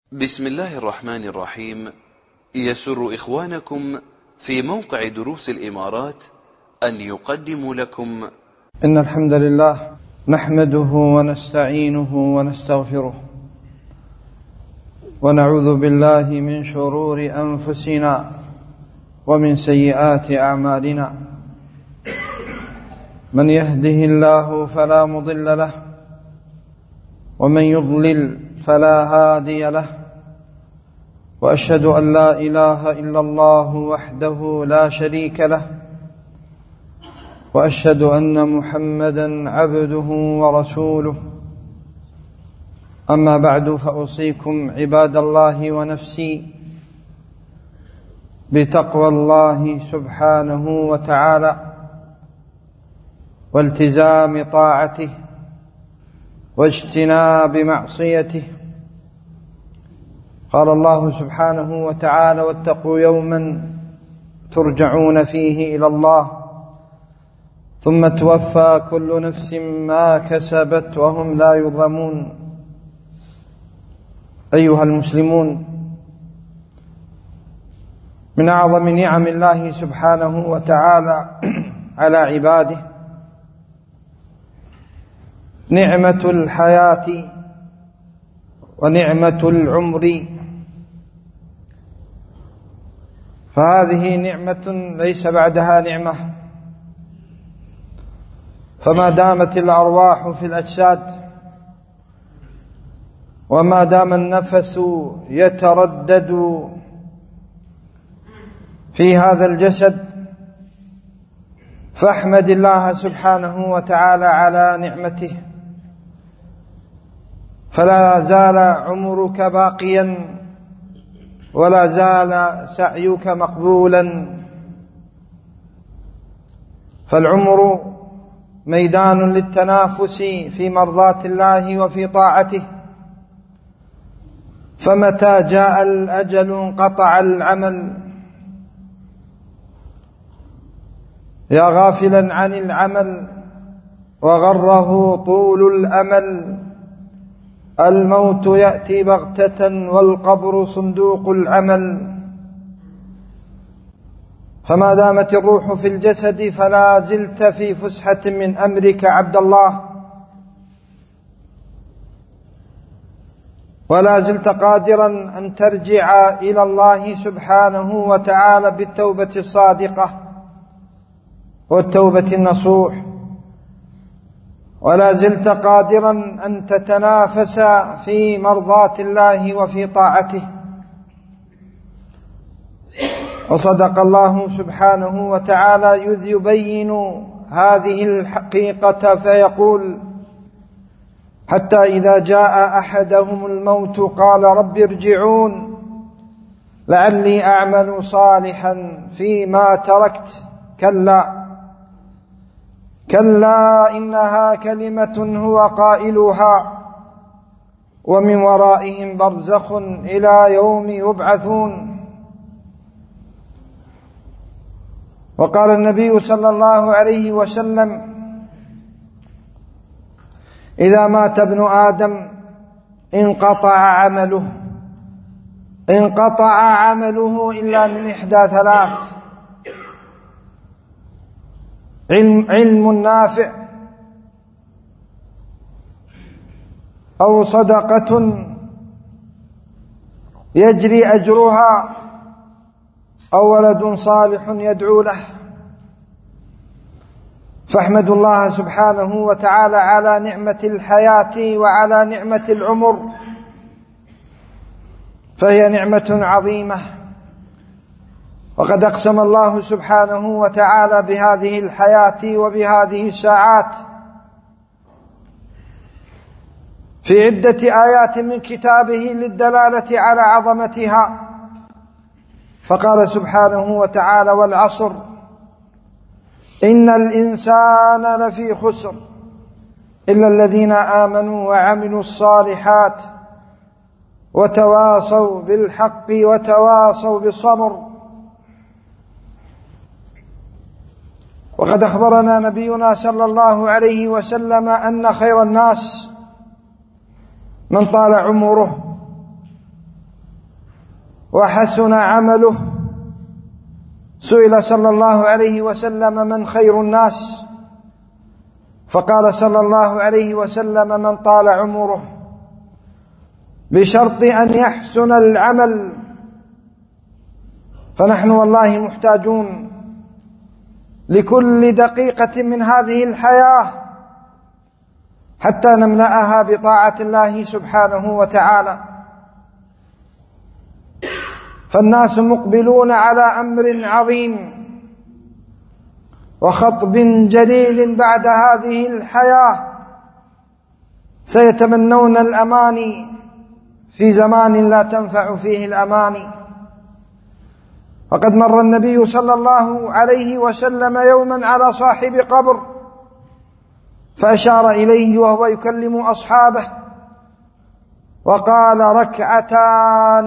بسم الله الرحمن الرحيم. يسر إخوانكم في موقع دروس الإمارات أن يقدموا لكم إن الحمد لله نحمده ونستعينه ونستغفره ونعوذ بالله من شرور أنفسنا ومن سيئات أعمالنا. من يهده الله فلا مضل له ومن يضلل فلا هادي له، وأشهد أن لا إله إلا الله وحده لا شريك له، وأشهد أن محمدا عبده ورسوله. أما بعد، فأوصيكم عباد الله ونفسي بتقوى الله سبحانه وتعالى والتزام طاعته واجتناب معصيته. قال الله سبحانه وتعالى: واتقوا يوما ترجعون فيه إلى الله ثم توفى كل نفس ما كسبت وهم لا يظلمون. أيها المسلمون، من أعظم نعم الله سبحانه وتعالى على عباده نعمة الحياة ونعمة العمر، فهذه نعمة ليس بعدها نعمة. فما دامت الأرواح في الأجساد وما دام النفس يتردد في هذا الجسد فاحمد الله سبحانه وتعالى على نعمته، فلا زال عمرك باقيا ولا زال سعيك مقبولا. فالعمر ميدان للتنافس في مرضاة الله وفي طاعته، فمتى جاء الأجل انقطع العمل. يا غافلا عن العمل وغره طول الأمل، الموت يأتي بغتة والقبر صندوق العمل. فما دامت الروح في الجسد فلا زلت في فسحة من أمرك عبد الله، ولا زلت قادرا أن ترجع إلى الله سبحانه وتعالى بالتوبة الصادقة والتوبة النصوح، ولا زلت قادرا أن تتنافس في مرضاة الله وفي طاعته. وصدق الله سبحانه وتعالى إذ يبين هذه الحقيقة فيقول: حتى إذا جاء أحدهم الموت قال رب ارجعون لعلي أعمل صالحا فيما تركت كلا إنها كلمة هو قائلها ومن ورائهم برزخ إلى يوم يبعثون. وقال النبي صلى الله عليه وسلم: إذا مات ابن آدم انقطع عمله إلا من إحدى ثلاث: علم نافع، أو صدقة يجري أجرها، أو ولد صالح يدعو له. فاحمدوا الله سبحانه وتعالى على نعمة الحياة وعلى نعمة العمر، فهي نعمة عظيمة. وقد أقسم الله سبحانه وتعالى بهذه الحياة وبهذه الساعات في عدة آيات من كتابه للدلالة على عظمتها. فقال سبحانه وتعالى: والعصر إن الإنسان لفي خسر إلا الذين آمنوا وعملوا الصالحات وتواصوا بالحق وتواصوا بالصبر. وقد أخبرنا نبينا صلى الله عليه وسلم أن خير الناس من طال عمره وحسن عمله. سئل صلى الله عليه وسلم: من خير الناس؟ فقال صلى الله عليه وسلم: من طال عمره، بشرط أن يحسن العمل. فنحن والله محتاجون لكل دقيقة من هذه الحياة حتى نملأها بطاعة الله سبحانه وتعالى. فالناس مقبلون على أمر عظيم وخطب جليل بعد هذه الحياة، سيتمنون الأماني في زمان لا تنفع فيه الأماني. وقد مر النبي صلى الله عليه وسلم يوما على صاحب قبر فأشار إليه وهو يكلم أصحابه وقال: ركعتان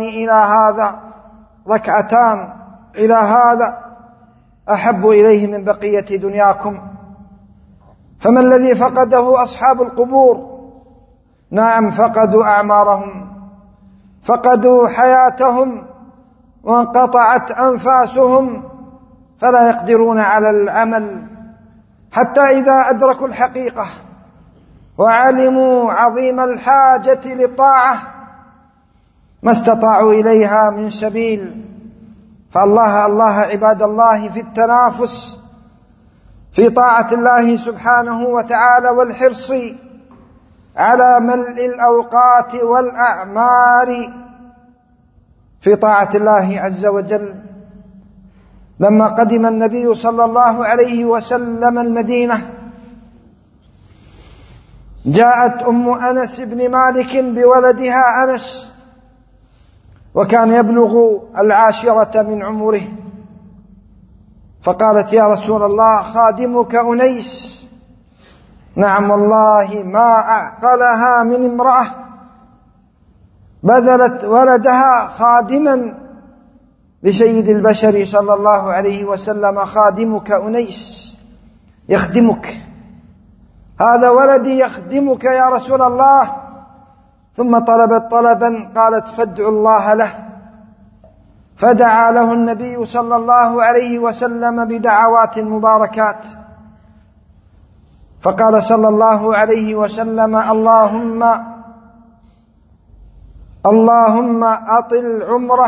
إلى هذا أحب إليه من بقية دنياكم. فما الذي فقده أصحاب القبور؟ نعم، فقدوا أعمارهم، فقدوا حياتهم، وانقطعت أنفاسهم، فلا يقدرون على العمل حتى إذا أدركوا الحقيقة وعلموا عظيم الحاجة للطاعة ما استطاعوا إليها من سبيل. فالله عباد الله في التنافس في طاعة الله سبحانه وتعالى والحرص على ملء الأوقات والأعمار في طاعة الله عز وجل. لما قدم النبي صلى الله عليه وسلم المدينة جاءت أم أنس بن مالك بولدها أنس، وكان يبلغ 10 من عمره، فقالت: يا رسول الله، خادمك أنيس. نعم والله ما أعقلها من امرأة بذلت ولدها خادما لسيد البشر صلى الله عليه وسلم. خادمك أنيس يخدمك، هذا ولدي يخدمك يا رسول الله. ثم طلبت طلبا، قالت: فادعوا الله له. فدعا له النبي صلى الله عليه وسلم بدعوات مباركات، فقال صلى الله عليه وسلم: اللهم أطل عمره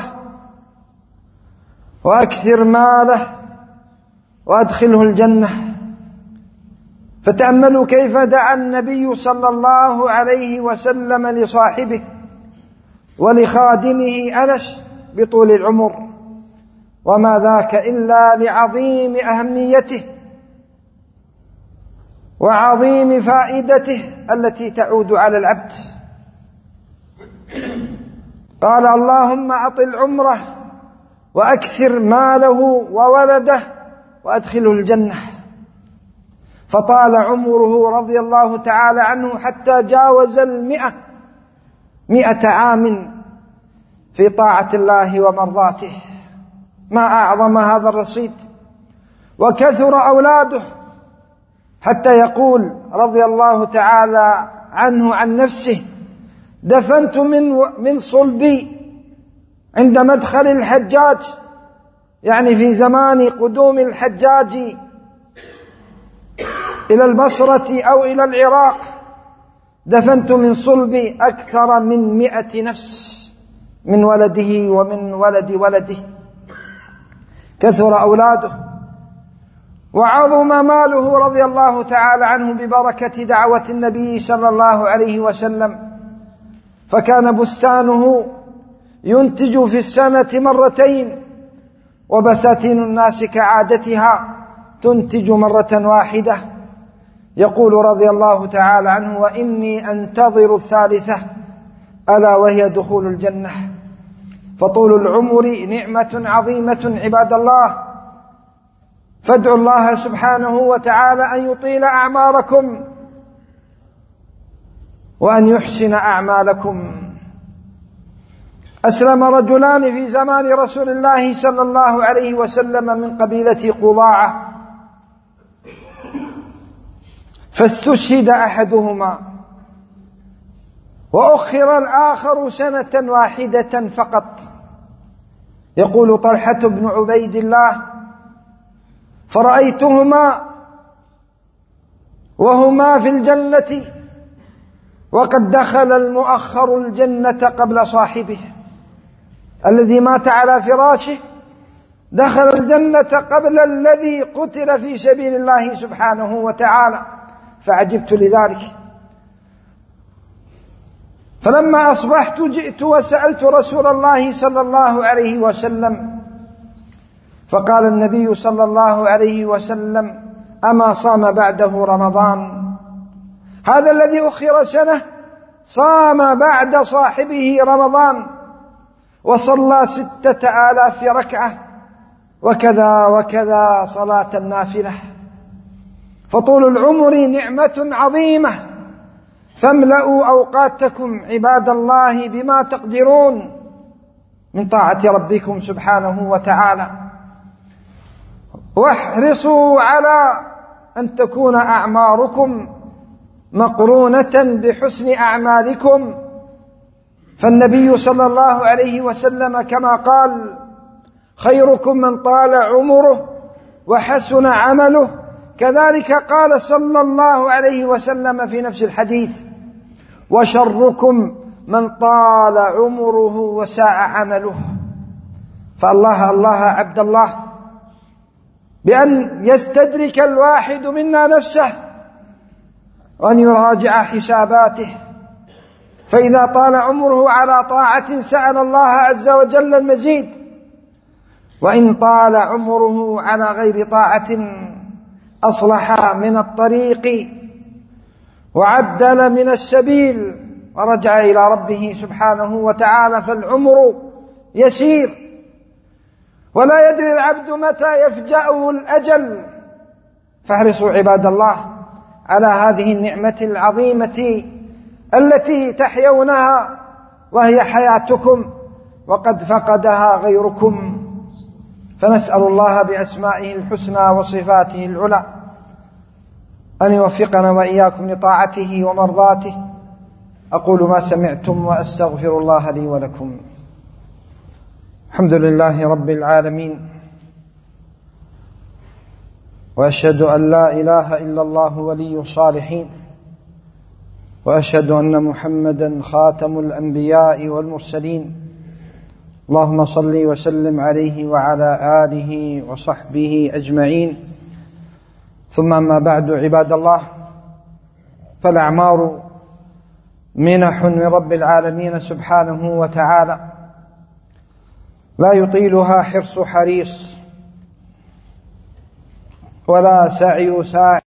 وأكثر ماله وأدخله الجنة. فتأملوا كيف دعا النبي صلى الله عليه وسلم لصاحبه ولخادمه أنس بطول العمر، وما ذاك إلا لعظيم أهميته وعظيم فائدته التي تعود على العبد. قال: اللهم أطل عمره وأكثر ماله وولده وأدخله الجنة. فطال عمره رضي الله تعالى عنه حتى جاوز 100 عام في طاعة الله ومرضاته. ما أعظم هذا الرصيد. وكثر أولاده حتى يقول رضي الله تعالى عنه عن نفسه: دفنت من صلبي عند مدخل الحجاج، يعني في زمان قدوم الحجاج إلى البصرة أو إلى العراق، دفنت من صلبي أكثر من 100 نفس من ولده ومن ولد ولده. كثر أولاده وعظم ماله رضي الله تعالى عنه ببركة دعوة النبي صلى الله عليه وسلم. فكان بستانه ينتج في السنة 2 مرتين، وبساتين الناس كعادتها تنتج 1 مرة واحدة. يقول رضي الله تعالى عنه: وإني أنتظر 3 ألا وهي دخول الجنة. فطول العمر نعمة عظيمة عباد الله، فادعوا الله سبحانه وتعالى أن يطيل أعماركم وأن يحسن أعمالكم. أسلم رجلان في زمان رسول الله صلى الله عليه وسلم من قبيلة قضاعة، فاستشهد أحدهما وأخر الآخر 1 واحدة فقط. يقول طلحة بن عبيد الله: فرأيتهما وهما في الجنة وقد دخل المؤخر الجنة قبل صاحبه، الذي مات على فراشه دخل الجنة قبل الذي قتل في سبيل الله سبحانه وتعالى، فعجبت لذلك. فلما أصبحت جئت وسألت رسول الله صلى الله عليه وسلم، فقال النبي صلى الله عليه وسلم: أما صام بعده رمضان؟ هذا الذي أخر سنة صام بعد صاحبه رمضان وصلى 6000 ركعة، وكذا وكذا صلاة النافلة. فطول العمر نعمة عظيمة، فاملأوا أوقاتكم عباد الله بما تقدرون من طاعة ربكم سبحانه وتعالى، واحرصوا على أن تكون أعماركم مقرونة بحسن أعمالكم. فالنبي صلى الله عليه وسلم كما قال: خيركم من طال عمره وحسن عمله، كذلك قال صلى الله عليه وسلم في نفس الحديث: وشركم من طال عمره وساء عمله. فالله الله عبد الله بأن يستدرك الواحد منا نفسه وأن يراجع حساباته، فإذا طال عمره على طاعة سأل الله عز وجل المزيد، وإن طال عمره على غير طاعة أصلح من الطريق وعدل من السبيل ورجع إلى ربه سبحانه وتعالى. فالعمر يسير ولا يدري العبد متى يفجأه الأجل. فاحرصوا عباد الله على هذه النعمة العظيمة التي تحيونها وهي حياتكم وقد فقدها غيركم. فنسأل الله بأسمائه الحسنى وصفاته العلى أن يوفقنا وإياكم لطاعته ومرضاته. أقول ما سمعتم وأستغفر الله لي ولكم. الحمد لله رب العالمين، وأشهد أن لا إله إلا الله ولي الصالحين، وأشهد أن محمدا خاتم الأنبياء والمرسلين. اللهم صل وسلم عليه وعلى آله وصحبه أجمعين. ثم أما بعد عباد الله، فالأعمار منح من رب العالمين سبحانه وتعالى لا يطيلها حرص حريص ولا سعي ساعي